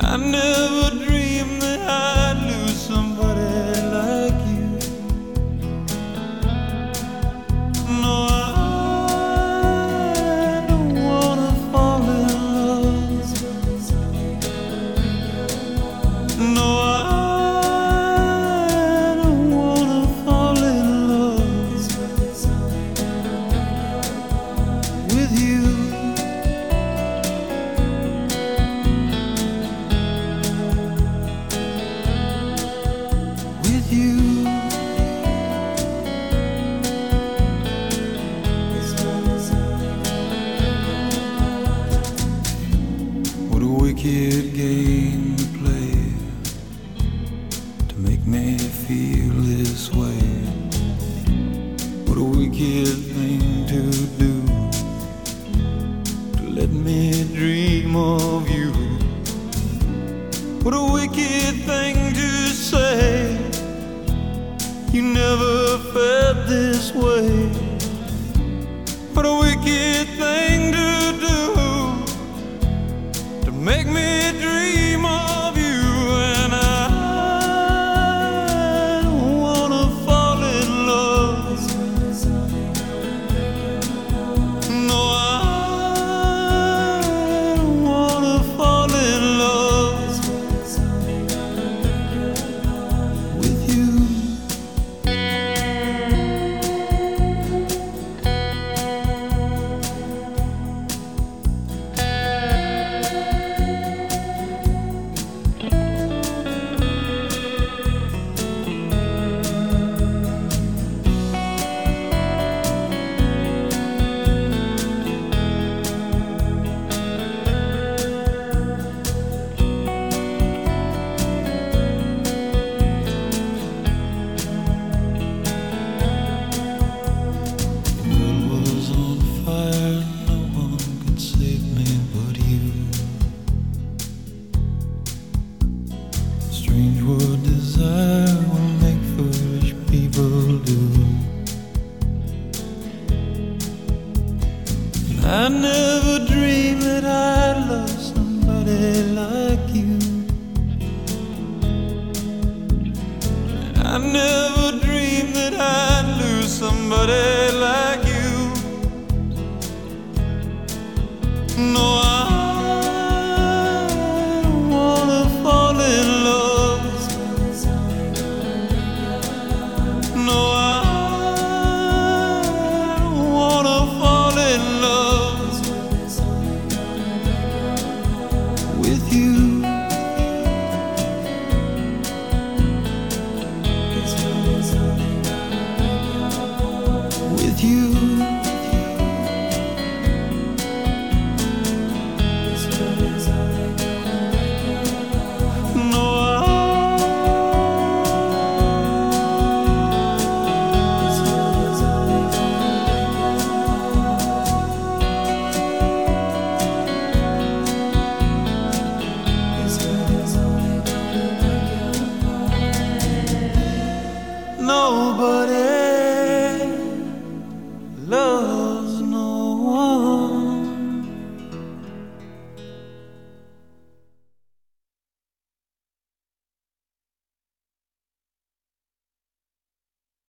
I never dreamed that I'd lose somebody like you. No, I don't wanna fall in love. No, I don't wanna fall in love with you. What a wicked game to play to make me feel this way. What a wicked thing to do to let me dream of you. What a wicked thing to say. You never felt this way. What a wicked thing to do to make me dream of you. And I don't wanna fall in love. No, I don't wanna fall in love with you. Strange what desire will make foolish people do. I never dreamed that I'd love somebody like you. I never dreamed that I'd lose somebody like you. No, I don't wanna fall in love. No, I don't wanna fall in love with you.